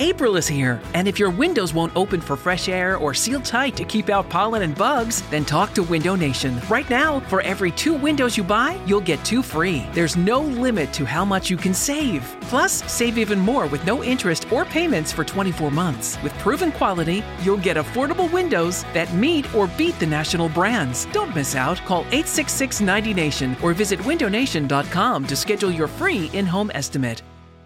April is here, and if your windows won't open for fresh air or seal tight to keep out pollen and bugs, then talk to Window Nation. Right now, for every 2 windows you buy, you'll get 2 free. There's no limit to how much you can save. Plus, save even more with no interest or payments for 24 months. With proven quality, you'll get affordable windows that meet or beat the national brands. Don't miss out. Call 866-90NATION or visit windownation.com to schedule your free in-home estimate.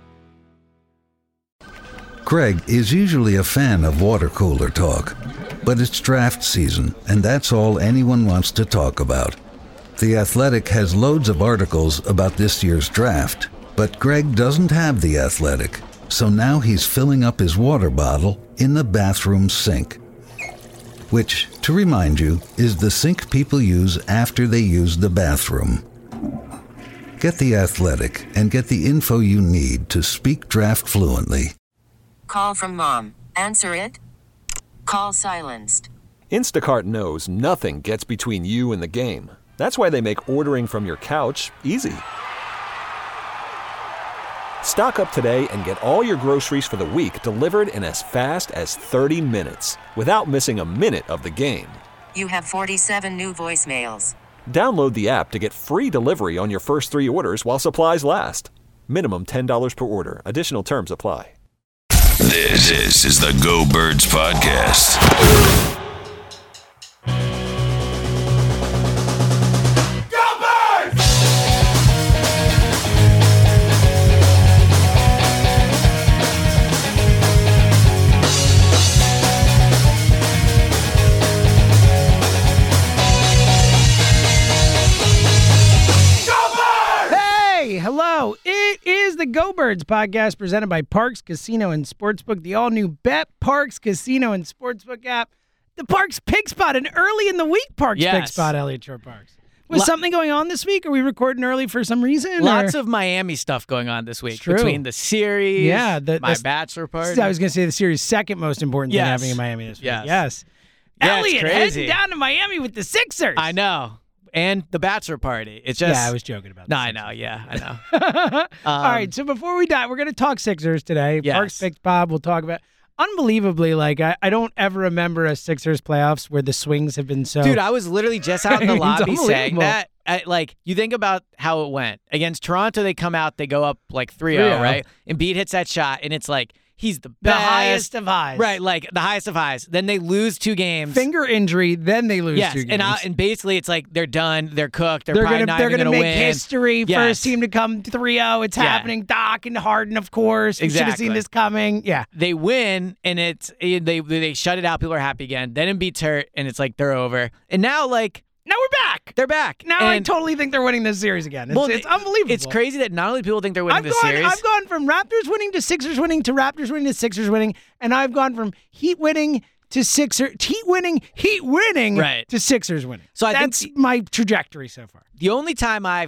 Craig is usually a fan of water cooler talk, but it's draft season, and that's all anyone wants to talk about. The Athletic has loads of articles about this year's draft, but Greg doesn't have The Athletic, so now he's filling up his water bottle in the bathroom sink, which, to remind you, is the sink people use after they use the bathroom. Get The Athletic and get the info you need to speak draft fluently. Call from mom. Answer it. Call silenced. Instacart knows nothing gets between you and the game. That's why they make ordering from your couch easy. Stock up today and get all your groceries for the week delivered in as fast as 30 minutes without missing a minute of the game. You have 47 new voicemails. Download the app to get free delivery on your first 3 orders while supplies last. Minimum $10 per order. Additional terms apply. This is the Go Birds Podcast. Go Birds! Hey, hello. It is the Go Birds podcast presented by Parks Casino and Sportsbook, the all-new Bet Parks Casino and Sportsbook app. The Parks Pick Spot, an early in the week Parks Pick Spot, Elliot Shore Parks. Was something going on this week? Are we recording early for some reason? Lots of Miami stuff going on this week. Between the series, my bachelor party. I was going to say the series' second most important thing happening in Miami this week. Yes. Elliot heading down to Miami with the Sixers. I know. And the bachelor party. It's just. Yeah, I was joking about that. No, I know. Yeah, I know. All right, so before we die, we're going to talk Sixers today. Yes. Parks Pick Bob, we'll talk about. Unbelievably, like, I don't ever remember a Sixers playoffs where the swings have been so. Dude, I was literally just out in the lobby saying that. You think about how it went. Against Toronto, they come out, they go up like 3-0, right? Embiid hits that shot, and it's like, he's the best. The highest of highs. Right, like the highest of highs. Then they lose 2 games. Finger injury, then they lose 2 games. And basically it's like they're done, they're cooked, they're probably not even going to win. They're going to make history, first team to come 3-0. It's happening. Doc and Harden, of course. Exactly. You should have seen this coming. Yeah. They win, and they shut it out. People are happy again. Then Embiid's hurt, and it's like they're over. And now, now we're back. They're back. Now I totally think they're winning this series again. It's unbelievable. It's crazy that not only people think they're winning this series. I've gone from Raptors winning to Sixers winning to Raptors winning to Sixers winning, and I've gone from Heat winning to Heat winning to Sixers winning. So that's my trajectory so far. The only time I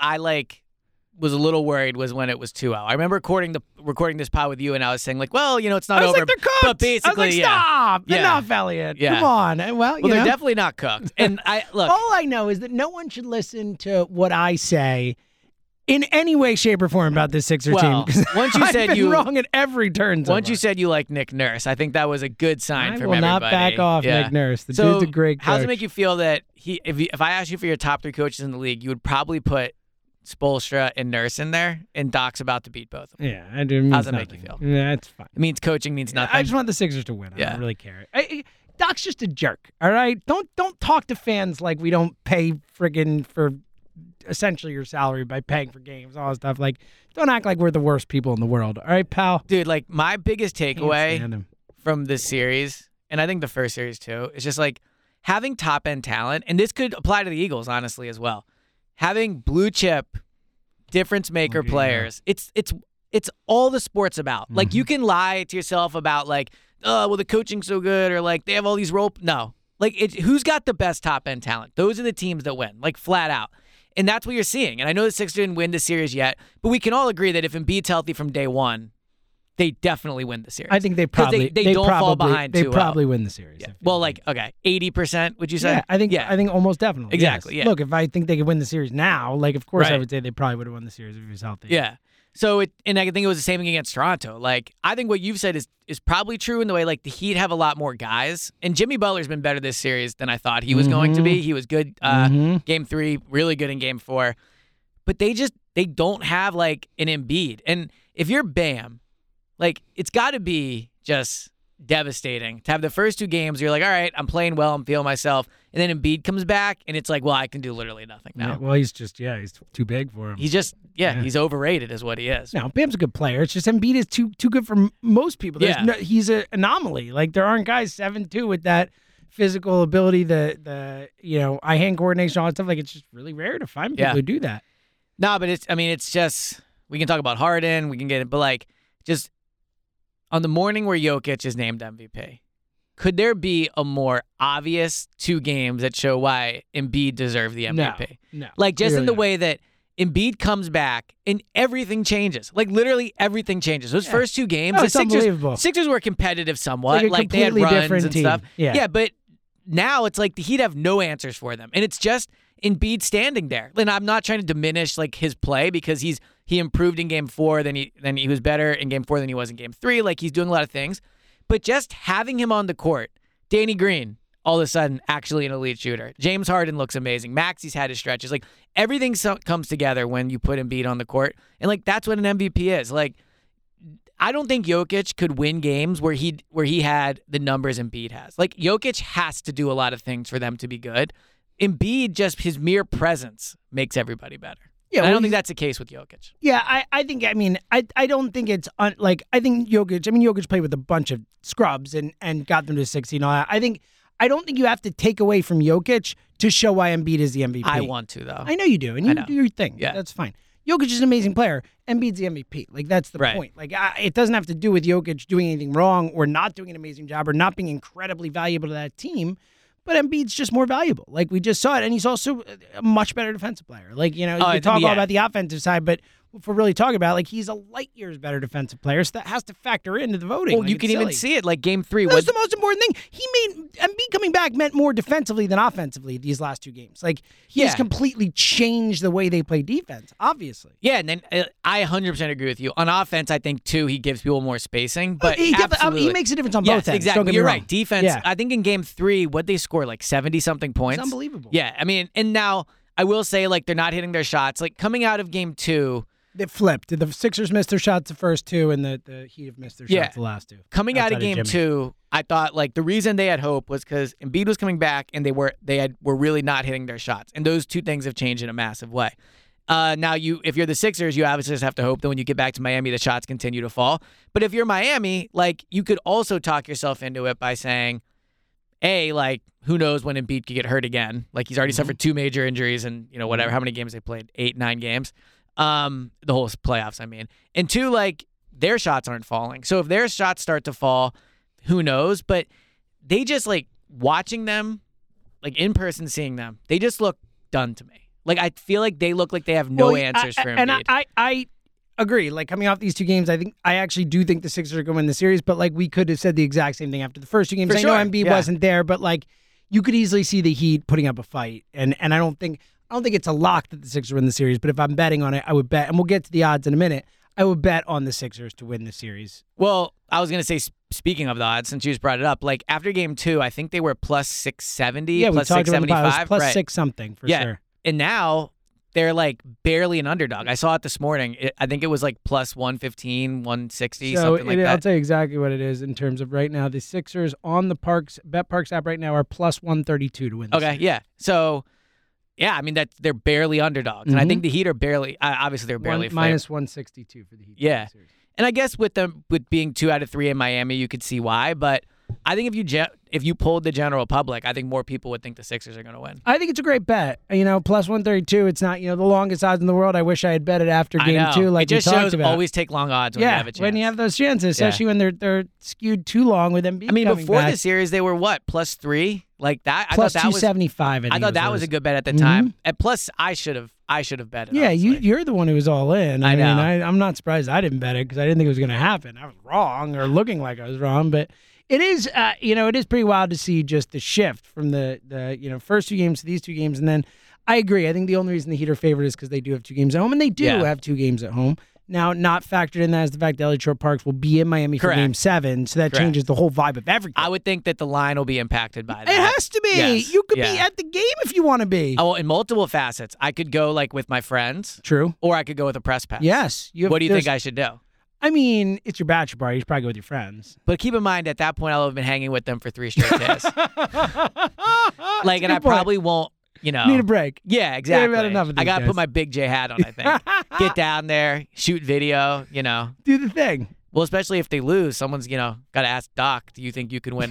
was a little worried was when it was 2-0. I remember recording this pod with you, and I was saying, like, well, it's not over. Like, they're cooked. But basically, I was like, stop. Enough, Elliot. Yeah. Come on. Well, they're definitely not cooked. And look. All I know is that no one should listen to what I say in any way, shape, or form about this Sixer team. Once you said I've been wrong at every turn. Once you said you like Nick Nurse, I think that was a good sign from everybody. I will not back off Nick Nurse. The dude's a great coach. How does it make you feel that if I asked you for your top 3 coaches in the league, you would probably put Spoelstra and Nurse in there, and Doc's about to beat both of them? Yeah, I do. How does it make you feel? Yeah, it's fine. It means coaching means nothing. I just want the Sixers to win. I don't really care. Doc's just a jerk. All right, don't talk to fans like we don't pay friggin' for essentially your salary by paying for games, all that stuff. Like, don't act like we're the worst people in the world. All right, pal. Dude, like my biggest takeaway from this series, and I think the first series too, is just like having top end talent, and this could apply to the Eagles honestly as well. Having blue chip, difference maker players. It's all the sport's about. Like you can lie to yourself about like, oh, well the coaching's so good, or like they have all these no. Like who's got the best top end talent? Those are the teams that win, like flat out. And that's what you're seeing. And I know the Sixers didn't win the series yet, but we can all agree that if Embiid's healthy from day one, they definitely win the series. I think they probably they don't fall behind. They probably win the series. Yeah. Well, like 80%. Would you say? Yeah, I think almost definitely. Exactly. Yes. Yeah. Look, if I think they could win the series now, like of course I would say they probably would have won the series if he was healthy. Yeah. and I think it was the same thing against Toronto. Like, I think what you've said is probably true in the way, like, the Heat have a lot more guys. And Jimmy Butler's been better this series than I thought he was going to be. He was good Game 3, really good in Game 4. But they don't have, like, an Embiid. And if you're Bam, like, it's got to be just devastating to have the first 2 games. You're like, all right, I'm playing well, I'm feeling myself. And then Embiid comes back, and it's like, well, I can do literally nothing now. Yeah, well, he's too big for him. He's just, he's overrated is what he is. No, Bam's a good player. It's just Embiid is too good for most people. He's an anomaly. Like, there aren't guys 7'2" with that physical ability, the eye-hand coordination, all that stuff. Like, it's just really rare to find people who do that. No, but it's just, we can talk about Harden, we can get it, but like, just on the morning where Jokic is named MVP, could there be a more obvious 2 games that show why Embiid deserved the MVP? No. Like, just in the way that Embiid comes back and everything changes. Like, literally everything changes. Those first 2 games, the Sixers were competitive somewhat. Like they had runs and stuff. Yeah, but now it's like the Heat have no answers for them. And it's just Embiid standing there. And I'm not trying to diminish, like, his play because he improved in Game 4, then he was better in Game 4 than he was in Game 3. Like, he's doing a lot of things. But just having him on the court, Danny Green, all of a sudden, actually an elite shooter. James Harden looks amazing. Maxey's had his stretches. Like, everything comes together when you put Embiid on the court. And, like, that's what an MVP is. Like, I don't think Jokic could win games where he had the numbers Embiid has. Like, Jokic has to do a lot of things for them to be good. Embiid, just his mere presence makes everybody better. Yeah, I don't think that's the case with Jokic. Yeah, I don't think it's I think Jokic played with a bunch of scrubs and got them to 16. I don't think you have to take away from Jokic to show why Embiid is the MVP. I want to, though. I know you do, and you do your thing. Yeah, that's fine. Jokic is an amazing player. Embiid's the MVP. Like, that's the point. Like, it doesn't have to do with Jokic doing anything wrong or not doing an amazing job or not being incredibly valuable to that team. But Embiid's just more valuable. Like, we just saw it, and he's also a much better defensive player. Like, you talk all about the offensive side, but if we're really talking about, like, he's a light years better defensive player, so that has to factor into the voting. Well, like, you can even see it, like, Game 3. That's the most important thing. Embiid coming back meant more defensively than offensively these last 2 games. Like, he's completely changed the way they play defense, obviously. Yeah, and then I 100% agree with you. On offense, I think, too, he gives people more spacing, but he makes a difference on both ends. Exactly. You're right. Defense, I think in Game 3, what'd they score, like 70-something points? It's unbelievable. Yeah, I mean, and now I will say, like, they're not hitting their shots. Like, coming out of Game 2, it flipped. The Sixers missed their shots the first 2, and the Heat have missed their shots the last 2. Coming out of Game 2, I thought, like, the reason they had hope was because Embiid was coming back, and they were really not hitting their shots. And those 2 things have changed in a massive way. Now, if you're the Sixers, you obviously just have to hope that when you get back to Miami, the shots continue to fall. But if you're Miami, like, you could also talk yourself into it by saying, like, who knows when Embiid could get hurt again? Like, he's already suffered 2 major injuries and, whatever, how many games they played? 8, 9 games. The whole playoffs, I mean. And 2, like, their shots aren't falling. So if their shots start to fall, who knows? But they just, like, watching them, like, in person, seeing them, they just look done to me. Like, I feel like they look like they have no answers for Embiid. And I agree. Like, coming off these 2 games, I actually do think the Sixers are going to win the series, but, like, we could have said the exact same thing after the first 2 games. I know Embiid wasn't there, but, like, you could easily see the Heat putting up a fight. And I don't think it's a lock that the Sixers win the series, but if I'm betting on it, I would bet, and we'll get to the odds in a minute, I would bet on the Sixers to win the series. Well, I was going to say, speaking of the odds, since you just brought it up, like, after Game 2, I think they were plus 670, plus 675. Plus 6 something, for sure. And now they're, like, barely an underdog. I saw it this morning. I think it was, like, plus 115, 160, something like that. I'll tell you exactly what it is in terms of right now. The Sixers on the BetParks app right now are plus 132 to win the series. Yeah. So... yeah, I mean, they're barely underdogs. And I think the Heat are barely, obviously they're barely minus 162 for the Heat. Yeah. And I guess with being 2 out of 3 in Miami, you could see why. But I think if you polled the general public, I think more people would think the Sixers are going to win. I think it's a great bet. Plus 132, it's not, the longest odds in the world. I wish I had bet it after Game 2 like you talked about. It just shows always take long odds when you have a chance. When you have those chances, especially when they're skewed too long with Embiid. I mean, before the series, they were what, plus 3? Like that? Plus 275. I thought that was a good bet at the time. And plus, I should have bet it. Yeah, you're the one who was all in. I know. I'm not surprised I didn't bet it because I didn't think it was going to happen. I was wrong or looking like I was wrong, but it is, it is pretty wild to see just the shift from the first 2 games to these 2 games. And then I agree. I think the only reason the Heat are favored is because they do have 2 games at home, and they do have 2 games at home. Now, not factored in that is the fact that Elliott Shore Parks will be in Miami for Game 7, so that changes the whole vibe of everything. I would think that the line will be impacted by that. It has to be. Yes. You could be at the game if you want to be. Oh, in multiple facets. I could go like with my friends. True. Or I could go with a press pass. Yes. What do you think I should do? I mean, it's your bachelor party. You should probably go with your friends. But keep in mind, at that point, I'll have been hanging with them for 3 straight days. I probably won't, need a break. Yeah, exactly. Had enough of these I got to guys. put my big J hat on, I think. Get down there, shoot video, Do the thing. Well, especially if they lose, someone's, got to ask Doc, do you think you can win a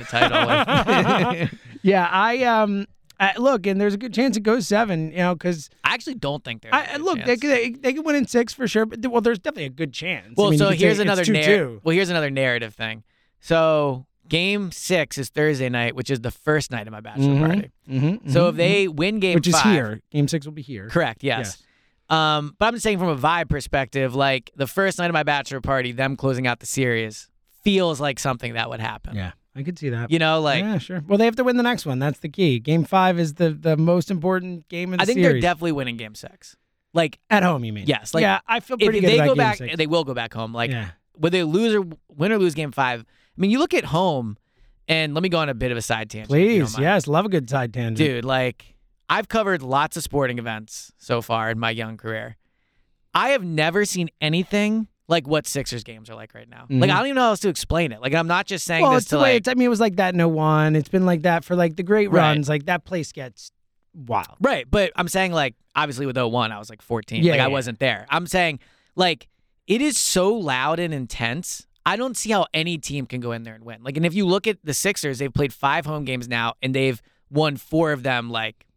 title? Yeah, look, and there's a good chance it goes 7, because I actually don't think there's a good chance. they could win in 6 for sure, but there's definitely a good chance. Well, I mean, here's another narrative. here's another narrative thing. So Game 6 is Thursday night, which is the first night of my bachelor party. So if they win Game 5, which is here, Game 6 will be here. Correct. Yes. But I'm just saying from a vibe perspective, like the first night of my bachelor party, them closing out the series feels like something that would happen. Yeah, I could see that. Yeah, sure. Well, they have to win the next one. That's the key. Game 5 is the most important game in the series. I think they're definitely winning Game 6. Like at home, you mean? Yes. Like, yeah, I feel pretty good they about go Game back. 6. They will go back home. Like whether they win or lose Game 5. I mean, you look at home, and let me go on a bit of a side tangent. Please, yes, love a good side tangent, dude. Like I've covered lots of sporting events so far in my young career. I have never seen anything like what Sixers games are like right now. Like I don't even know how else to explain it. Like I'm not just saying this to like. I mean, it was like that in 01. It's been like that for like the great runs. Like that place gets wild. Right, but I'm saying like obviously with 01, I was like 14. Yeah, I wasn't there. I'm saying like it is so loud and intense. I don't see how any team can go in there and win. Like, and if you look at the Sixers, they've played 5 home games now, and they've won 4 of them like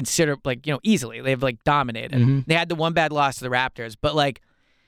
easily. They've like dominated. They had the one bad loss to the Raptors, but like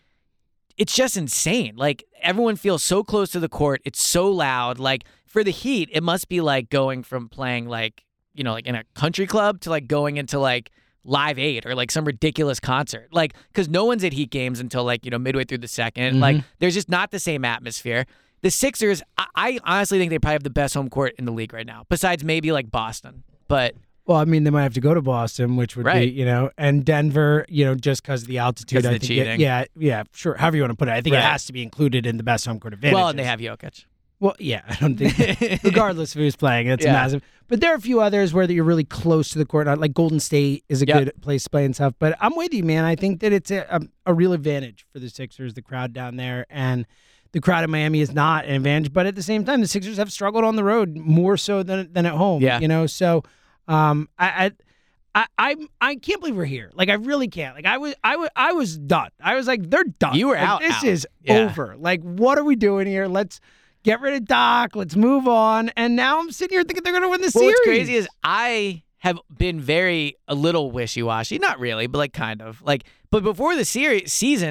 it's just insane. Like everyone feels so close to the court. It's so loud. Like for the Heat, it must be like going from playing like like in a country club to like going into like Live Aid or like some ridiculous concert. Like because no one's at Heat games until like midway through the second. Like there's just not the same atmosphere. The Sixers, I honestly think they probably have the best home court in the league right now, besides maybe like Boston. But well, I mean, they might have to go to Boston, which would be, and Denver, just because of the altitude. I think cheating. Yeah, sure. However you want to put it. I think it has to be included in the best home court advantage. Well, and they have Jokic. Well, yeah, I don't think, regardless of who's playing, it's massive. But there are a few others where you're really close to the court. Like Golden State is a good place to play and stuff. But I'm with you, man. I think that it's a real advantage for the Sixers, the crowd down there. And the crowd in Miami is not an advantage. But at the same time, the Sixers have struggled on the road more so than at home. Yeah. So I can't believe we're here. Like I really can't. Like I was done. I was like, they're done. You were like, out. This is over. Like, what are we doing here? Let's get rid of Doc. Let's move on. And now I'm sitting here thinking they're going to win the series. What's crazy is I have been a little wishy-washy. Not really, but like kind of. Like, but before the the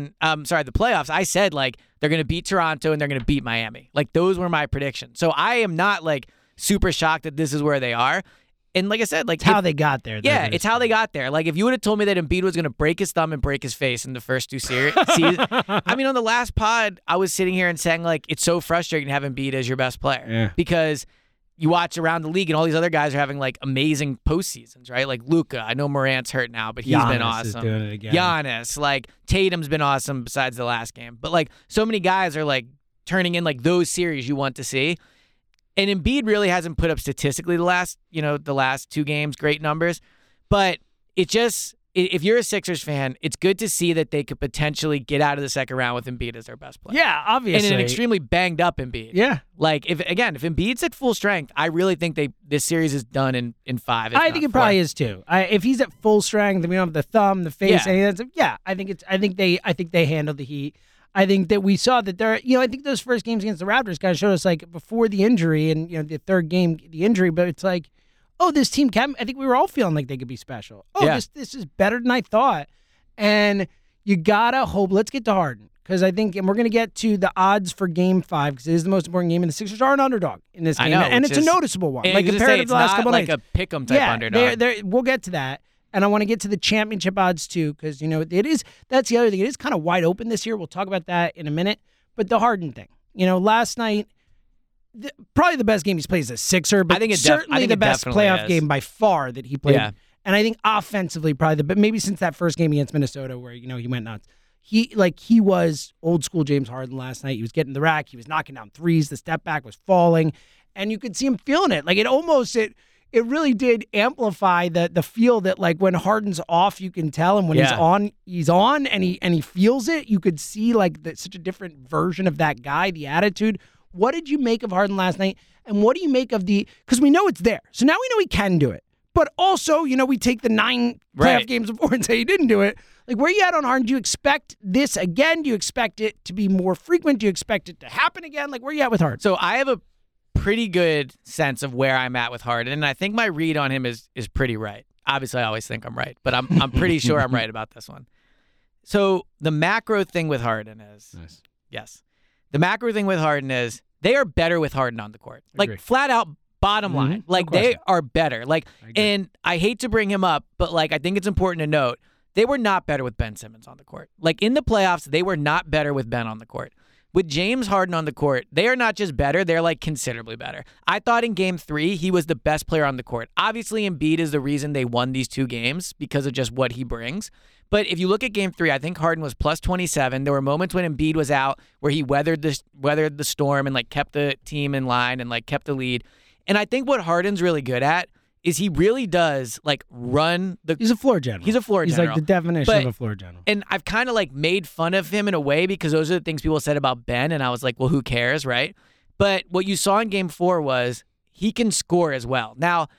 playoffs, I said like they're going to beat Toronto and they're going to beat Miami. Like those were my predictions. So I am not like super shocked that this is where they are. And like I said, like it's how they got there. Yeah, it's how they got there. Like if you would have told me that Embiid was going to break his thumb and break his face in the first 2 series, I mean, on the last pod, I was sitting here and saying like it's so frustrating to have Embiid as your best player because you watch around the league and all these other guys are having like amazing postseasons, right? Like Luka, I know Morant's hurt now, but he's been awesome. Is doing it again. Giannis, like Tatum's been awesome besides the last game, but like so many guys are like turning in like those series you want to see. And Embiid really hasn't put up statistically the last 2 games great numbers, but it just if you're a Sixers fan, it's good to see that they could potentially get out of the second round with Embiid as their best player. Yeah, obviously, and an extremely banged up Embiid. Yeah, like if Embiid's at full strength, I really think this series is done in 5. I think it probably is too. If he's at full strength, and we don't have the thumb, the face, anything. Yeah, I think they handled the Heat. I think that we saw that I think those first games against the Raptors kind of showed us like before the injury and the third game the injury, but it's like, oh, this team can. I think we were all feeling like they could be special. Oh, this is better than I thought, and you gotta hope. Let's get to Harden because I think, and we're gonna get to the odds for Game 5 because it is the most important game, and the Sixers are an underdog in this game, and it's a noticeable one. Like compared to the last couple nights, like a pick'em type underdog. We'll get to that. And I want to get to the championship odds too, because that's the other thing. It is kind of wide open this year. We'll talk about that in a minute. But the Harden thing, last night, probably the best game he's played as a Sixer, but certainly the best playoff game by far that he played. Yeah. And I think offensively, probably but maybe since that first game against Minnesota where he went nuts, he was old school James Harden last night. He was getting the rack. He was knocking down threes. The step back was falling, and you could see him feeling it. Like it really did amplify the feel that like when Harden's off, you can tell, and when he's on, and he feels it. You could see like such a different version of that guy, the attitude. What did you make of Harden last night, and what do you make of because we know it's there, so now we know he can do it. But also, we take the 9 playoff games before and say he didn't do it. Like, where are you at on Harden? Do you expect this again? Do you expect it to be more frequent? Do you expect it to happen again? Like, where are you at with Harden? So I have a pretty good sense of where I'm at with Harden, and I think my read on him is pretty right. Obviously, I always think I'm right, but I'm pretty sure I'm right about this one. So the macro thing with Harden is, yes, the macro thing with Harden is they are better with Harden on the court. Like, flat out. Bottom line, like they are better. Like, and I hate to bring him up, but like I think it's important to note they were not better with Ben Simmons on the court. Like in the playoffs, they were not better with Ben on the court. With James Harden on the court, they are not just better; they're like considerably better. I thought in Game 3 he was the best player on the court. Obviously, Embiid is the reason they won these 2 games because of just what he brings. But if you look at Game 3, I think Harden was plus 27. There were moments when Embiid was out where he weathered the storm and like kept the team in line and like kept the lead. And I think what Harden's really good at is he really does like run the. He's a floor general. He's like the definition of a floor general. And I've kind of like made fun of him in a way because those are the things people said about Ben, and I was like, well, who cares, right? But what you saw in Game 4 was he can score as well. Now,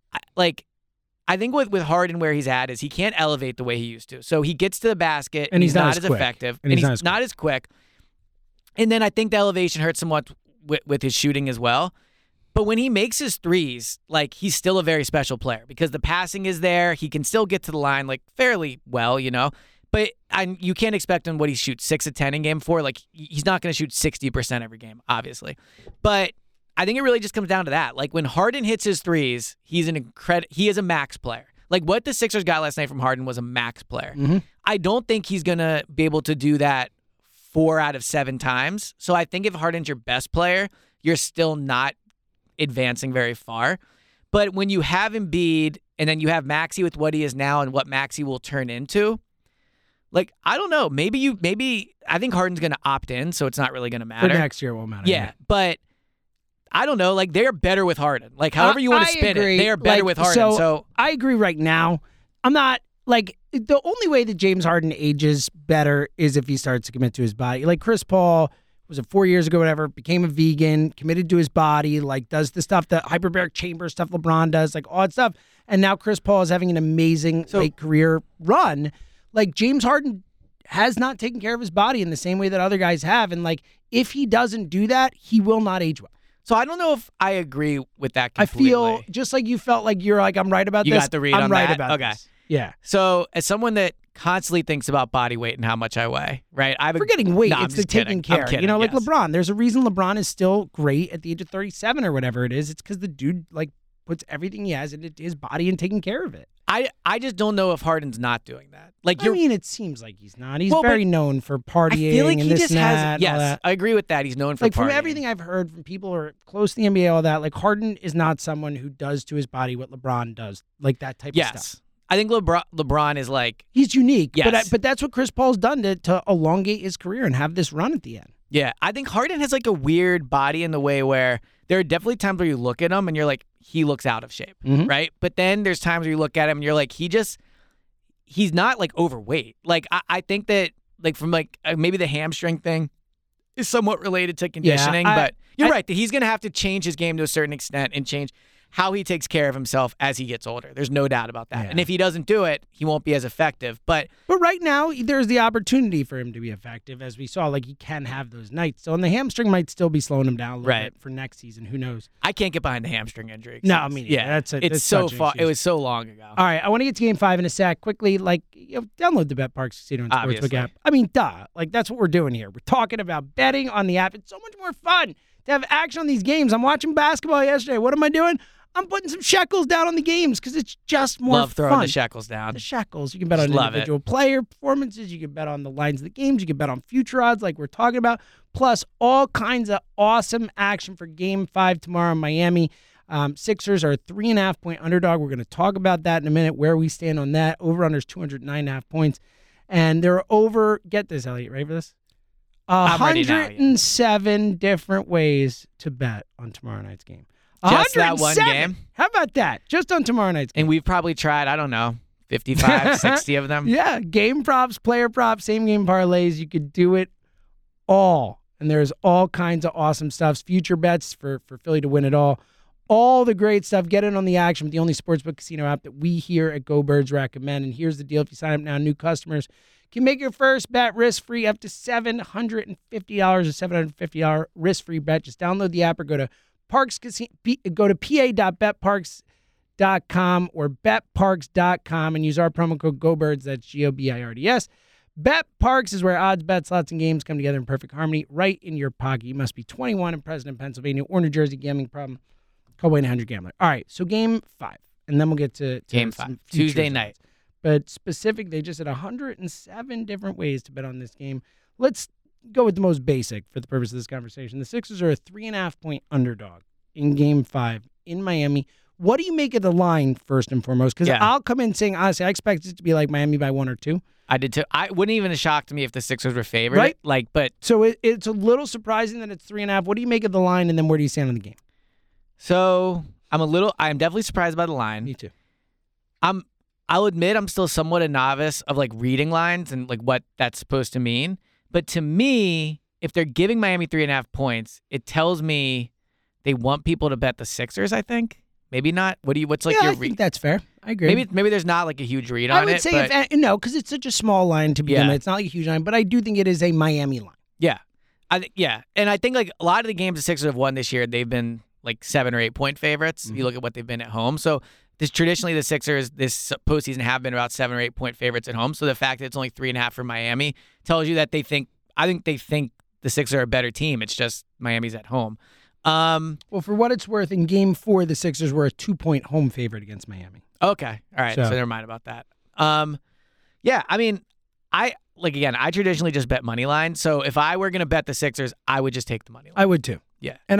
I think with Harden where he's at is he can't elevate the way he used to. So he gets to the basket and he's not as effective and he's not as quick. And then I think the elevation hurts somewhat with his shooting as well. But when he makes his threes, like he's still a very special player because the passing is there. He can still get to the line like fairly well, But you can't expect him what he shoots 6 of 10 in Game 4. Like he's not going to shoot 60% every game, obviously. But I think it really just comes down to that. Like when Harden hits his threes, he is a max player. Like what the Sixers got last night from Harden was a max player. Mm-hmm. I don't think he's going to be able to do that 4 out of 7 times. So I think if Harden's your best player, you're still not advancing very far. But when you have Embiid and then you have Maxey with what he is now and what Maxey will turn into, like, I don't know. Maybe I think Harden's going to opt in, so it's not really going to matter. For next year, it won't matter. Yeah, but I don't know. Like, they're better with Harden. Like, however you want to spin it, they are better with Harden. So I agree right now. I'm not, like, the only way that James Harden ages better is if he starts to commit to his body. Like, Chris Paul was it 4 years ago, whatever, became a vegan, committed to his body, like does the stuff, the hyperbaric chamber stuff LeBron does, like all that stuff. And now Chris Paul is having an amazing career run. Like James Harden has not taken care of his body in the same way that other guys have. And like, if he doesn't do that, he will not age well. So I don't know if I agree with that completely. I feel just like you felt like you're like, I'm right about this. You got the read on that? I'm right about this. Yeah. So as someone that constantly thinks about body weight and how much I weigh, right? Forgetting weight, no, it's the taking care. Kidding, like yes. LeBron. There's a reason LeBron is still great at the age of 37 or whatever it is. It's because the dude like puts everything he has into his body and taking care of it. I just don't know if Harden's not doing that. Like it seems like he's not. He's very known for partying. I feel like he and just and has. that, yes, I agree with that. He's known for like partying. From everything I've heard from people who are close to the NBA, all that. Like Harden is not someone who does to his body what LeBron does, like that type of stuff. I think LeBron is like he's unique. Yes. but that's what Chris Paul's done to elongate his career and have this run at the end. Yeah, I think Harden has like a weird body in the way where there are definitely times where you look at him and you're like, he looks out of shape, right? But then there's times where you look at him and you're like, he's not like overweight. Like I think that like from like maybe the hamstring thing is somewhat related to conditioning, but you're right that he's going to have to change his game to a certain extent and change how he takes care of himself as he gets older. There's no doubt about that. Yeah. And if he doesn't do it, he won't be as effective. But right now, there's the opportunity for him to be effective, as we saw. Like, he can have those nights. So, and the hamstring might still be slowing him down a little bit for next season. Who knows? I can't get behind the hamstring injury. No, I mean, that's so far. It was so long ago. All right, I want to get to Game 5 in a sec. Quickly, download the BetParx Casino and Sportsbook app. I mean, duh. Like, that's what we're doing here. We're talking about betting on the app. It's so much more fun to have action on these games. I'm watching basketball yesterday. What am I doing? I'm putting some shekels down on the games because it's just more fun. Love throwing the shekels down. The shekels. You can bet on individual player performances. You can bet on the lines of the games. You can bet on future odds like we're talking about. Plus, all kinds of awesome action for Game 5 tomorrow in Miami. Sixers are a 3.5-point underdog. We're going to talk about that in a minute, where we stand on that. Over-under is 209.5 points. And there are over, get this, Elliot, ready for this? I'm ready now, 107 different ways to bet on tomorrow night's game. Just that one game? How about that? Just on tomorrow night's game. And we've probably tried, I don't know, 55, 60 of them. Yeah, game props, player props, same game parlays. You could do it all. And there's all kinds of awesome stuff. Future bets for Philly to win it all. All the great stuff. Get in on the action with the only sportsbook casino app that we here at Go Birds recommend. And here's the deal. If you sign up now, new customers can make your first bet risk-free up to $750, a $750 risk-free bet. Just download the app or go to pa.betparks.com or betparks.com and use our promo code GOBIRDS. That's GOBIRDS. BetParks is where odds, bets, slots, and games come together in perfect harmony right in your pocket. You must be 21 and present in Pennsylvania or New Jersey. Gambling problem? Call 1-800-GAMBLER. All right, so game 5, and then we'll get to game 5, Tuesday night. But specific, they just had 107 different ways to bet on this game. Let's go with the most basic for the purpose of this conversation. The Sixers are a 3.5-point underdog in game 5 in Miami. What do you make of the line, first and foremost? Because I'll come in saying, honestly, I expect it to be like Miami by 1 or 2. I did too. I wouldn't even have shocked me if the Sixers were favored. Right? But so it's a little surprising that it's 3.5. What do you make of the line, and then where do you stand on the game? So I'm definitely surprised by the line. Me too. I'll admit I'm still somewhat a novice of like reading lines and like what that's supposed to mean. But to me, if they're giving Miami 3.5 points, it tells me they want people to bet the Sixers, I think. Maybe not. What's like your read? I think that's fair. I agree. Maybe there's not like a huge read on it. I would say no, because it's such a small line to begin with. It's not like a huge line, but I do think it is a Miami line. Yeah. And I think like a lot of the games the Sixers have won this year, they've been like 7 or 8 point favorites. If you look at what they've been at home. So traditionally the Sixers this postseason have been about 7 or 8 point favorites at home. So the fact that it's only 3.5 for Miami tells you that they think the Sixers are a better team. It's just Miami's at home. Well, for what it's worth, in Game 4, the Sixers were a 2-point home favorite against Miami. Okay, all right. So never mind about that. Yeah, I mean, I traditionally just bet money line. So if I were going to bet the Sixers, I would just take the money line. I would too. Yeah, and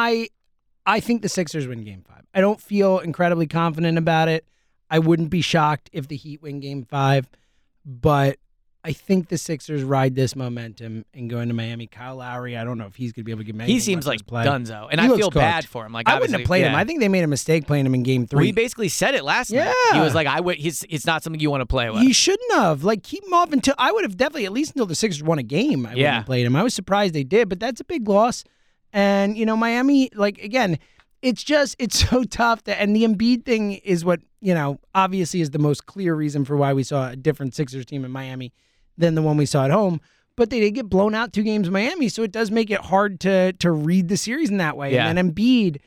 I think the Sixers win Game 5. I don't feel incredibly confident about it. I wouldn't be shocked if the Heat win Game 5, but I think the Sixers ride this momentum and go into Miami. Kyle Lowry, I don't know if he's going to be able to get many. He seems like Dunzo, and I feel bad for him. Like I wouldn't have played him. I think they made a mistake playing him in Game 3. Well, he basically said it last night. He was like, it's not something you want to play with. He shouldn't have. Like, keep him off until I would have definitely, at least until the Sixers won a game, I wouldn't have played him. I was surprised they did, but that's a big loss. And, Miami, like, again, it's so tough. And the Embiid thing is what, obviously is the most clear reason for why we saw a different Sixers team in Miami than the one we saw at home. But they did get blown out 2 games in Miami, so it does make it hard to read the series in that way. Yeah. And then Embiid,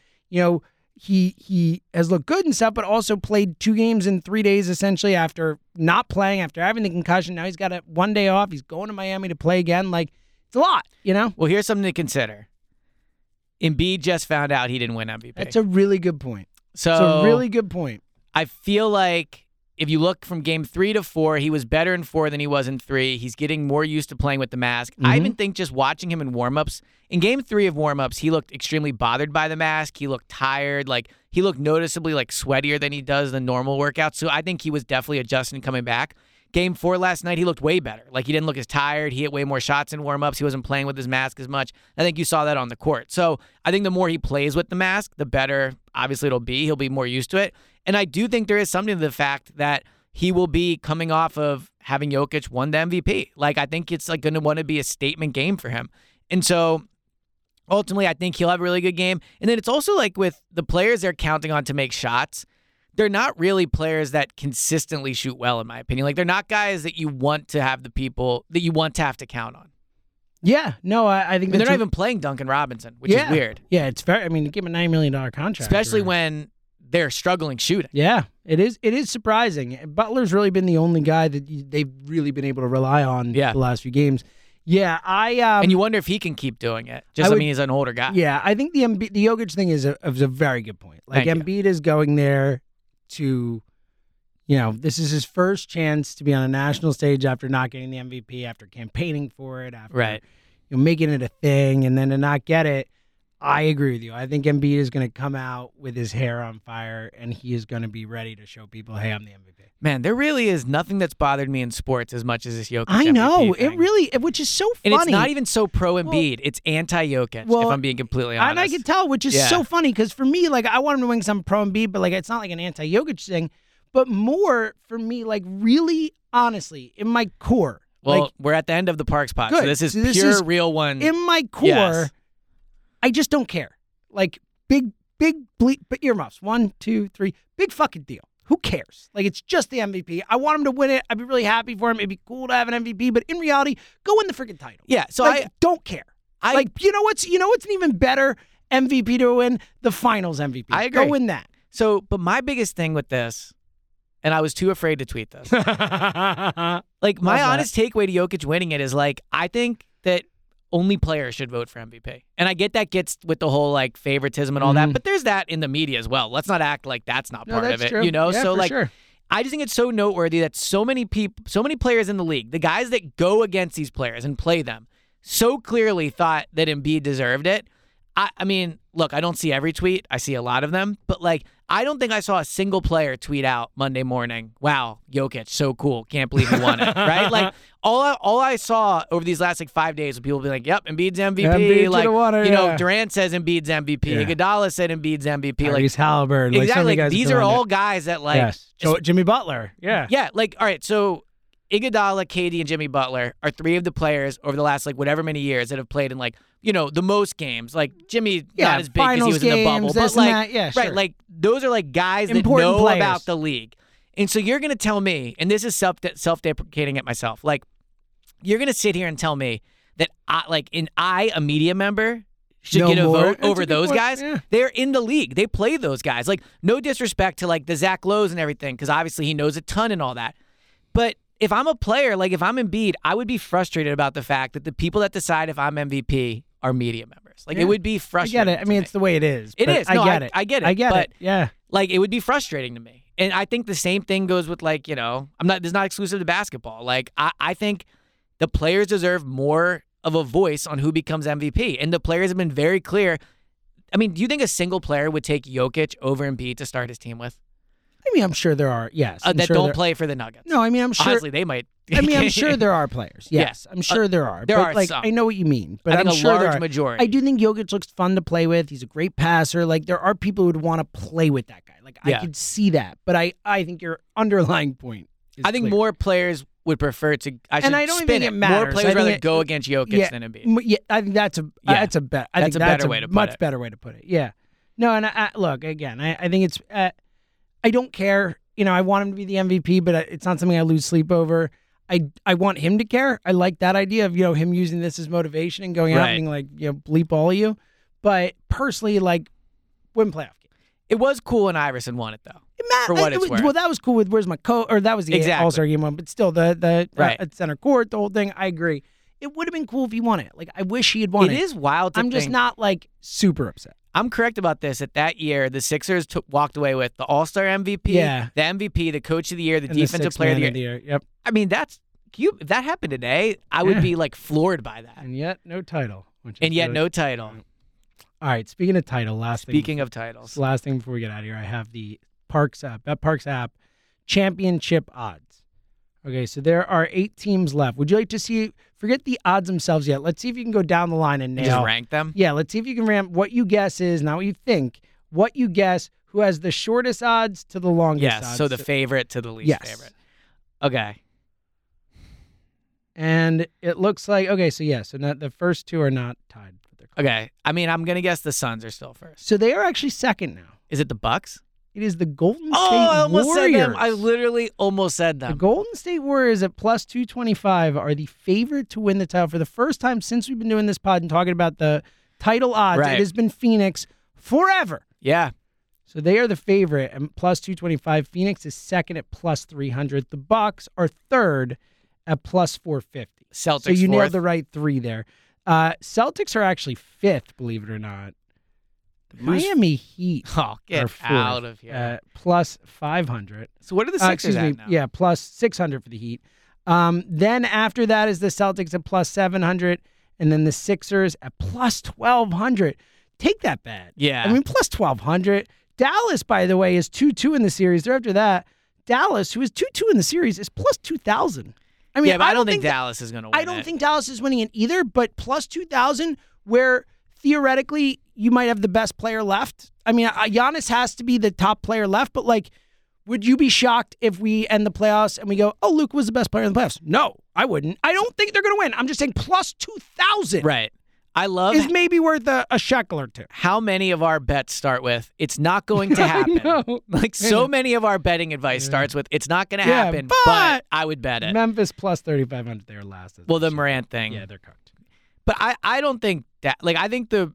he has looked good and stuff, but also played 2 games in 3 days essentially after not playing, after having the concussion. Now he's got 1 day off. He's going to Miami to play again. Like, it's a lot, Well, here's something to consider. Embiid just found out he didn't win MVP. That's a really good point. It's a really good point. I feel like if you look from Game 3 to 4, he was better in 4 than he was in 3. He's getting more used to playing with the mask. I even think just watching him in warmups, in Game 3 of warmups, he looked extremely bothered by the mask. He looked tired. Like, he looked noticeably like sweatier than he does the normal workouts. So I think he was definitely adjusting coming back. Game 4 last night, he looked way better. Like, he didn't look as tired. He hit way more shots in warmups. He wasn't playing with his mask as much. I think you saw that on the court. So I think the more he plays with the mask, the better, obviously, it'll be. He'll be more used to it. And I do think there is something to the fact that he will be coming off of having Jokic won the MVP. Like, I think it's like going to want to be a statement game for him. And so ultimately, I think he'll have a really good game. And then it's also like with the players they're counting on to make shots, they're not really players that consistently shoot well, in my opinion. Like, they're not guys that you want to have to count on. Yeah, no, I think they're not even playing Duncan Robinson, which is weird. Yeah, it's fair. I mean, to give him a $9 million contract. Especially when they're struggling shooting. Yeah, it is surprising. Butler's really been the only guy that they've really been able to rely on the last few games. Yeah, and you wonder if he can keep doing it. I mean, he's an older guy. Yeah, I think the Jokic thing is a very good point. Like, Embiid is going there to, this is his first chance to be on a national stage after not getting the MVP, after campaigning for it, after making it a thing, and then to not get it. I agree with you. I think Embiid is going to come out with his hair on fire, and he is going to be ready to show people, hey, I'm the MVP. Man, there really is nothing that's bothered me in sports as much as this Jokic I know. MVP thing. It really, which is so funny. And it's not even so pro Embiid. It's anti-Jokic, if I'm being completely honest. And I can tell, which is so funny, because for me, like, I want him to win some pro Embiid, but, like, it's not like an anti-Jokic thing. But more, for me, like, really, honestly, in my core. Well, like, we're at the end of the Parks pod, good. so this is pure real one. In my core, I just don't care. Like, big earmuffs. 1, 2, 3. Big fucking deal. Who cares? Like, it's just the MVP. I want him to win it. I'd be really happy for him. It'd be cool to have an MVP. But in reality, go win the freaking title. Yeah, so like, I don't care. You know what's an even better MVP to win? The Finals MVP. I agree. Go win that. So, but my biggest thing with this, and I was too afraid to tweet this. Like, my honest takeaway to Jokic winning it is, like, I think that only players should vote for MVP. And I get that gets with the whole, like, favoritism and all that, but there's that in the media as well. Let's not act like that's not part of it, true. you know? Yeah, so, for like, sure. I just think it's so noteworthy that so many players in the league, the guys that go against these players and play them, so clearly thought that Embiid deserved it. I mean, look, I don't see every tweet. I see a lot of them. But, like, I don't think I saw a single player tweet out Monday morning, wow, Jokic, so cool. Can't believe he won it, right? Like, all I saw over these last, like, 5 days was people be like, yep, Embiid's MVP. Embiid like, won it, you know, Durant says Embiid's MVP. Yeah. Iguodala said Embiid's MVP. Tyrese Halliburton. Exactly. Like, these are all guys that, like. Yes. Jimmy Butler. Yeah. Yeah, like, all right, so Iguodala, KD, and Jimmy Butler are three of the players over the last, like, whatever many years that have played in, like, you know, the most games. Like, Jimmy, not as big because he was in the bubble. But, like, right, like, those are, like, guys Important that know players about the league. And so you're going to tell me, and this is self-deprecating at myself, like, you're going to sit here and tell me that, a media member, should get a vote over those guys. Yeah. They're in the league. They play those guys. Like, no disrespect to, like, the Zach Lowe's and everything, because obviously he knows a ton and all that. But if I'm a player, like if I'm Embiid, I would be frustrated about the fact that the people that decide if I'm MVP are media members. Like, it would be frustrating. I get it. I mean, it's the way it is. It is. No, I get it. I get it. I get but, it. Yeah. Like, it would be frustrating to me. And I think the same thing goes with, like, you know, this is not exclusive to basketball. Like, I think the players deserve more of a voice on who becomes MVP. And the players have been very clear. I mean, do you think a single player would take Jokic over Embiid to start his team with? I mean, I'm sure there are, yes. That don't play for the Nuggets. No, I mean, I'm sure. Honestly, they might. I mean, I'm sure there are players. Yes, I'm sure there are. There but, are like, some. I know what you mean, but I think I'm sure a there large are. majority. I do think Jokic looks fun to play with. He's a great passer. Like, there are people who would want to play with that guy. Like, I could see that. But I think your underlying point is I think clear. more players would prefer to. I don't even spin think it matters. More players rather go against Jokic than Embiid. Yeah, I think that's a better. I think a better way to put much it. better way to put it. Yeah. No, and look again. I think it's. I don't care. You know, I want him to be the MVP, but it's not something I lose sleep over. I want him to care. I like that idea of, you know, him using this as motivation and going out and being like, you know, bleep all of you. But personally, like, win playoff game. It was cool when Iverson won it, though. For what it's worth. Well, that was cool with Where's My Coach, or that was the All-Star Game one, but still, the at center court, the whole thing, I agree. It would have been cool if he won it. Like, I wish he had won it. It is wild to I'm just not, like, super upset. I'm correct about this. That year, the Sixers walked away with the All-Star MVP, the MVP, the Coach of the Year, the Defensive Player of the Year. Yep. I mean, if that happened today, I would be, like, floored by that. And yet, no title. No title. All right, speaking of title, Speaking of titles. Last thing before we get out of here, I have the Parks app, BetParks app, championship odds. Okay, so there are 8 teams left. Would you like to see, forget the odds themselves yet. Let's see if you can go down the line and nail. Just rank them? Yeah, let's see if you can rank what you guess is, not what you think, what you guess, who has the shortest odds to the longest odds. Yes, so the favorite to the least favorite. Okay. And it looks like, so the first two are not tied. Okay, I mean, I'm going to guess the Suns are still first. So they are actually second now. Is it the Bucks? It is the Golden State I almost Warriors. said them. I literally almost said them. The Golden State Warriors at plus 225 are the favorite to win the title for the first time since we've been doing this pod and talking about the title odds. Right. It has been Phoenix forever. Yeah. So they are the favorite at plus 225. Phoenix is second at plus 300. The Bucks are third at plus 450. Celtics So you fourth. nailed the right 3 there. Celtics are actually fifth, believe it or not. Miami Heat. Oh, get out of here. Plus 500. So what are the Sixers at now? Yeah, plus 600 for the Heat. Then after that is the Celtics at plus 700, and then the Sixers at plus 1,200. take that bet. Yeah. I mean, plus 1,200. Dallas, by the way, is 2-2 in the series. They're after that. Dallas, who is 2-2 in the series, is plus 2,000. I mean, yeah, but I don't think Dallas is going to win. I don't think Dallas is winning it either, but plus 2,000, where theoretically you might have the best player left. I mean, Giannis has to be the top player left, but like, would you be shocked if we end the playoffs and we go, oh, Luke was the best player in the playoffs? No, I wouldn't. I don't think they're going to win. I'm just saying plus 2,000. Right. I love is maybe worth a shekel or two. How many of our bets start with, it's not going to happen. I know. Like so many of our betting advice starts with, it's not going to happen, but I would bet it. Memphis plus 3,500, they were last. Well, the Morant thing. Yeah, they're cooked. But I don't think that, like, I think the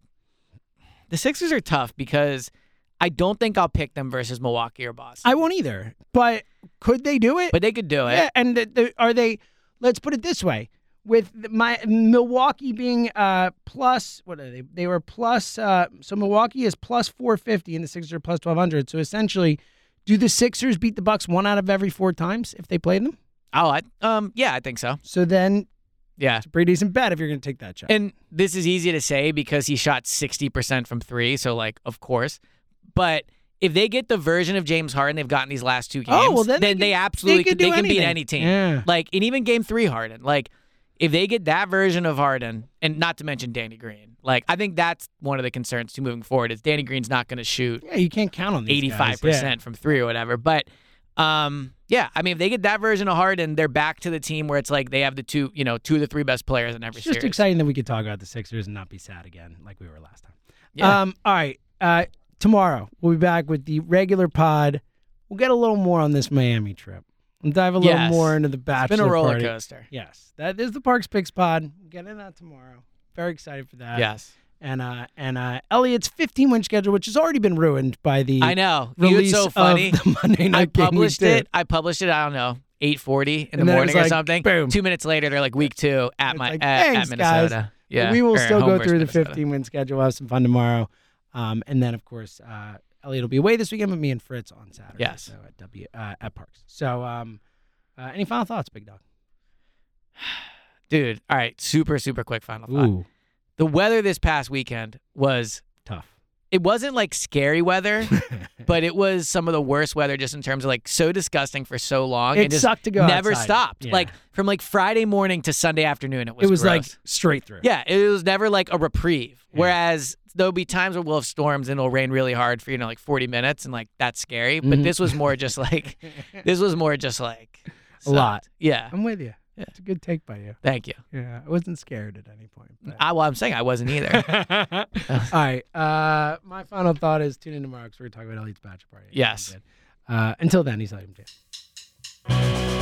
Sixers are tough because I don't think I'll pick them versus Milwaukee or Boston. I won't either. But could they do it? But they could do it. Yeah, and are they, let's put it this way. With my Milwaukee being plus, what are they? They were plus, so Milwaukee is plus 450 and the Sixers are plus 1,200. So essentially, do the Sixers beat the Bucks 1 out of every 4 times if they play them? Oh, yeah, I think so. So then, yeah, it's a pretty decent bet if you're going to take that shot. And this is easy to say because he shot 60% from 3, so like, of course. But if they get the version of James Harden they've gotten these last 2 games, then they absolutely they can beat any team. Yeah. Like, and even Game 3 Harden, like. If they get that version of Harden, and not to mention Danny Green, like I think that's one of the concerns too moving forward is Danny Green's not going to shoot. Yeah, you can't count on these 85% from 3 or whatever. But yeah, I mean if they get that version of Harden, they're back to the team where it's like they have the 2 of the 3 best players in every series. It's just exciting that we could talk about the Sixers and not be sad again like we were last time. Yeah. All right. Tomorrow we'll be back with the regular pod. We'll get a little more on this Miami trip. And dive a little more into the bachelor party. It's been a roller coaster. Yes. That is the Parks Picks pod. We'll get into that tomorrow. Very excited for that. Yes. And Elliot's 15-win schedule, which has already been ruined by the release so funny. of the Monday night game I published it, I don't know, 8:40 in the morning or something. Boom. 2 minutes later, they're like week 2 at Minnesota. Guys. Yeah. But we will still go through the Minnesota. 15-win schedule. We'll have some fun tomorrow. And then, of course, Elliot will be away this weekend with me and Fritz on Saturday. Yes. So at Parks. So, any final thoughts, Big Dog? Dude, all right, super, super quick final thought. Ooh. The weather this past weekend was tough. It wasn't like scary weather, but it was some of the worst weather just in terms of like so disgusting for so long. It just sucked to go never outside. stopped. Yeah. Like from like Friday morning to Sunday afternoon, it was gross. like straight through. Yeah, it was never like a reprieve. Yeah. Whereas there'll be times where we'll have storms and it'll rain really hard for, like 40 minutes and like that's scary. But this was more just like, a lot. Yeah. I'm with you. Yeah. It's a good take by you. Thank you. Yeah, I wasn't scared at any point. I'm saying I wasn't either. All right. My final thought is tune in tomorrow because we're going to talk about Elliot's bachelor party. Yes. Until then, he's Elliot.